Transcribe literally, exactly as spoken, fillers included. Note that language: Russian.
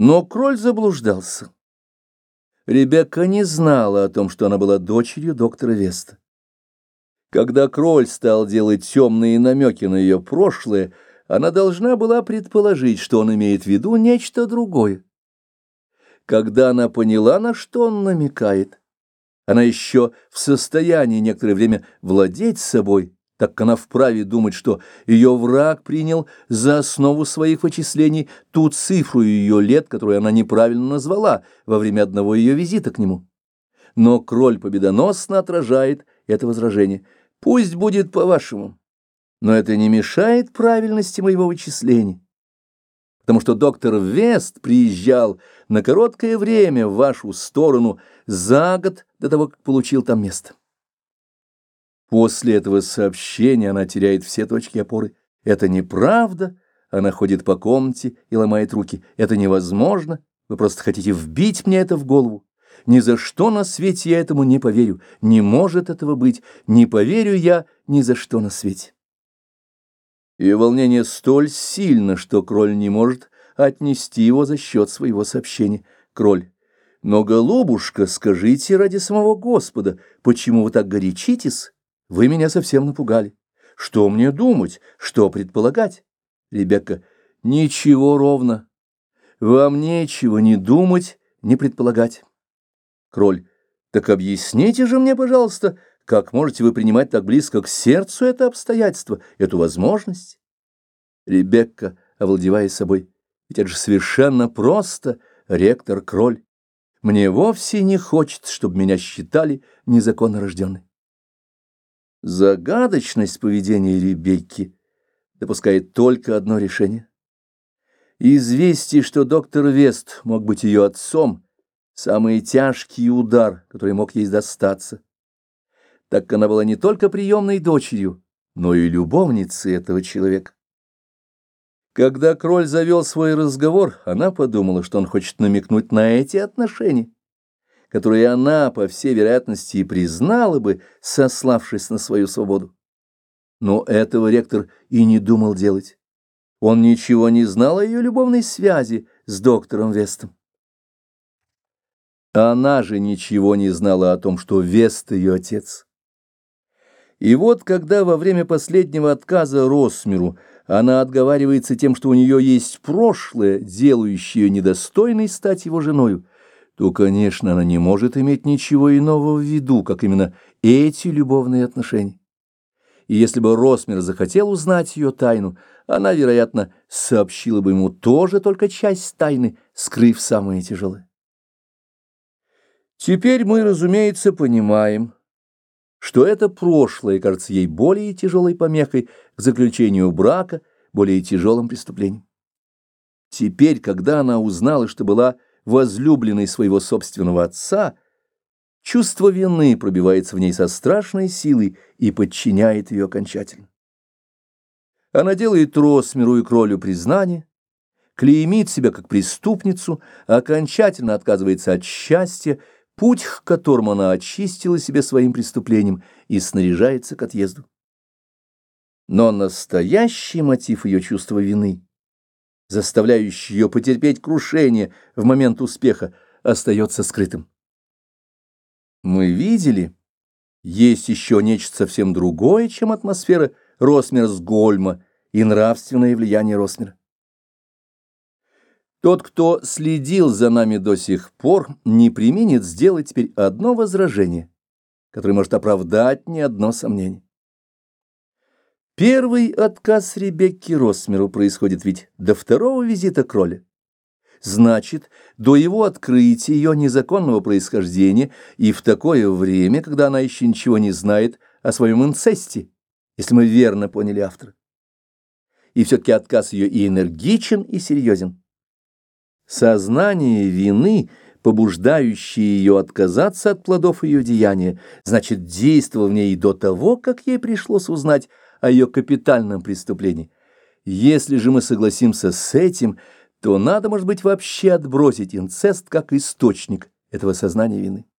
Но Кроль заблуждался. Ребекка не знала о том, что она была дочерью доктора Веста. Когда Кроль стал делать темные намеки на ее прошлое, она должна была предположить, что он имеет в виду нечто другое. Когда она поняла, на что он намекает, она еще в состоянии некоторое время владеть собой, так как она вправе думать, что ее враг принял за основу своих вычислений ту цифру ее лет, которую она неправильно назвала во время одного ее визита к нему. Но Кроль победоносно отражает это возражение. «Пусть будет по-вашему, но это не мешает правильности моего вычисления, потому что доктор Вест приезжал на короткое время в вашу сторону за год до того, как получил там место». После этого сообщения она теряет все точки опоры. «Это неправда», она ходит по комнате и ломает руки. «Это невозможно, вы просто хотите вбить мне это в голову. Ни за что на свете я этому не поверю. Не может этого быть. Не поверю я ни за что на свете». Ее волнение столь сильно, что Кроль не может отнести его за счет своего сообщения. Кроль: «Но, голубушка, скажите ради самого Господа, почему вы так горячитесь? Вы меня совсем напугали. Что мне думать, что предполагать?» Ребекка: «Ничего ровно. Вам нечего ни думать, ни предполагать». Кроль: «Так объясните же мне, пожалуйста, как можете вы принимать так близко к сердцу это обстоятельство, эту возможность?» Ребекка, овладевая собой: «Ведь это же совершенно просто, ректор Кроль. Мне вовсе не хочется, чтобы меня считали незаконно рожденной». Загадочность поведения Ребекки допускает только одно решение. Известие, что доктор Вест мог быть ее отцом, самый тяжкий удар, который мог ей достаться, так как она была не только приемной дочерью, но и любовницей этого человека. Когда Кроль завел свой разговор, она подумала, что он хочет намекнуть на эти отношения, которые она, по всей вероятности, и признала бы, сославшись на свою свободу. Но этого ректор и не думал делать. Он ничего не знал о ее любовной связи с доктором Вестом. Она же ничего не знала о том, что Вест ее отец. И вот, когда во время последнего отказа Росмеру она отговаривается тем, что у нее есть прошлое, делающее ее недостойной стать его женою, то, конечно, она не может иметь ничего иного в виду, как именно эти любовные отношения. И если бы Росмер захотел узнать ее тайну, она, вероятно, сообщила бы ему тоже только часть тайны, скрыв самые тяжелые. Теперь мы, разумеется, понимаем, что это прошлое кажется ей более тяжелой помехой к заключению брака, более тяжелым преступлением. Теперь, когда она узнала, что была возлюбленной своего собственного отца, чувство вины пробивается в ней со страшной силой и подчиняет ее окончательно. Она делает Росмеру и Кролю признание, клеймит себя как преступницу, окончательно отказывается от счастья, путь к которому она очистила себе своим преступлением, и снаряжается к отъезду. Но настоящий мотив ее чувства вины, заставляющий ее потерпеть крушение в момент успеха, остается скрытым. Мы видели, есть еще нечто совсем другое, чем атмосфера Росмерсгольма и нравственное влияние Росмера. Тот, кто следил за нами до сих пор, не преминет сделать теперь одно возражение, которое может оправдать ни одно сомнение. Первый отказ Ребекки Росмеру происходит ведь до второго визита Кроля. Значит, до его открытия ее незаконного происхождения и в такое время, когда она еще ничего не знает о своем инцесте, если мы верно поняли автора. И все-таки отказ ее и энергичен, и серьезен. Сознание вины, побуждающее ее отказаться от плодов ее деяния, значит, действовало в ней и до того, как ей пришлось узнать о ее капитальном преступлении. Если же мы согласимся с этим, то надо, может быть, вообще отбросить инцест как источник этого сознания вины.